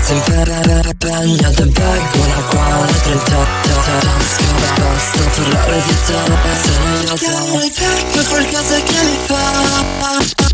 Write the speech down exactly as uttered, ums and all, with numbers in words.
sempre impegnato e becco una quale trentotto scopa basta per la resistente. Se noiosa chiamo il tech per qualcosa che mi fa